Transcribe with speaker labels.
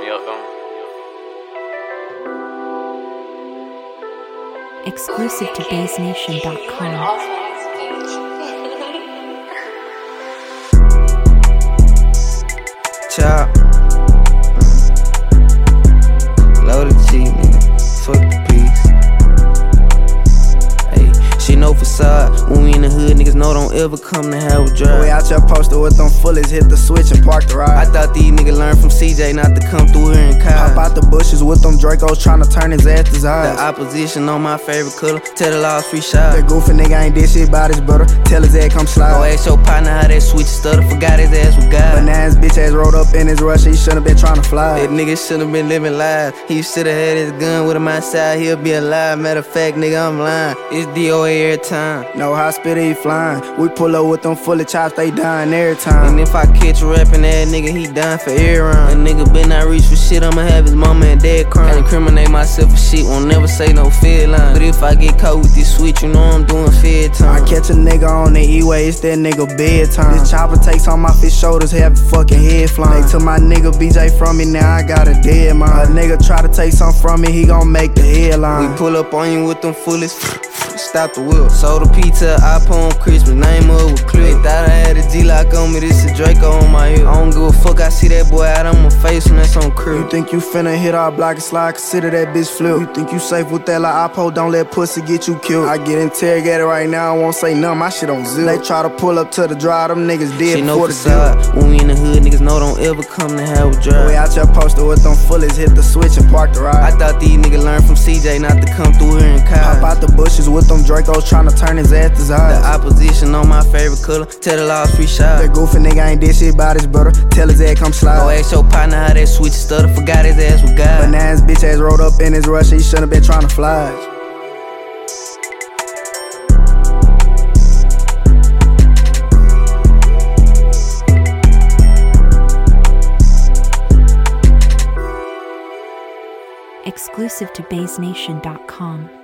Speaker 1: me up though.
Speaker 2: Exclusive to BaseNation.com.
Speaker 3: Chop. Loaded G, nigga. Fuck the peace. Hey, she no facade. When we in the hood, niggas know don't ever come to have a drive.
Speaker 4: We out here posted with them fullies, hit the switch and park the ride.
Speaker 3: I thought these niggas learned from CJ not to come through here and
Speaker 4: Pop out the bushes with them Dracos tryna turn his ass to
Speaker 3: The
Speaker 4: Zaz.
Speaker 3: opposition on my favorite color. Tell the laws free shot.
Speaker 4: That goofy nigga ain't did shit about his brother. Tell his ass come
Speaker 3: Go
Speaker 4: slide.
Speaker 3: ask your partner how that switch stutter. Forgot his ass was God.
Speaker 4: But now his bitch ass rolled up in his rush, he shouldn't been tryna fly.
Speaker 3: That nigga should've been living live. He should've had his gun with him outside. He'll be alive. Matter of fact, nigga, I'm lying. It's DOA every time.
Speaker 4: No hospital, he flying. We pull up with them fully chops, they dying every time.
Speaker 3: And if I catch a rapping that nigga, he done for every round. A nigga better not reach for shit, I'ma have his mama and dad crying. Incriminate myself for shit, won't never say no fed line. But if I get caught with this switch, you know I'm doing fed time.
Speaker 4: I catch a nigga on the E-way, it's that nigga bedtime. This chopper takes on off his shoulders, have his fucking head flying. They took my nigga BJ from me, now I got a dead mind. A nigga try to take something from me, he gon' make the headline.
Speaker 3: We pull up on you with them fullest. Stop the wheel. Sold a pizza, iPhone Christmas, name up with Clip. They thought I had a G-Lock on me, this a Draco on my hip. I don't give a fuck, I see that boy out on my face when that's on crib.
Speaker 4: You think you finna hit our block and slide, consider that bitch flip. You think you safe with that like Oppo, don't let pussy get you killed. I get interrogated right now, I won't say nothing, my shit on zip. They try to pull up to the drive, them niggas dead
Speaker 3: She no
Speaker 4: before the
Speaker 3: facade.
Speaker 4: deal.
Speaker 3: When we in the hood, niggas know don't ever come to have a drive.
Speaker 4: We out here posted with them fullies, hit the switch and park the
Speaker 3: I
Speaker 4: ride.
Speaker 3: thought these niggas learned from CJ not to come through here and
Speaker 4: Pop
Speaker 3: cop.
Speaker 4: out the bushes with them Dracos tryna turn his ass to
Speaker 3: The
Speaker 4: Zaz.
Speaker 3: opposition on my favorite color. Tell the laws free shot.
Speaker 4: That goofy nigga ain't did shit about his brother. Tell his ass come
Speaker 3: Go
Speaker 4: slide.
Speaker 3: ask your partner how that switch stutter. Forgot his ass was
Speaker 4: But
Speaker 3: God.
Speaker 4: now his bitch ass rolled up in his rush, he shouldn't been tryna fly.
Speaker 2: Exclusive to BaseNation.com.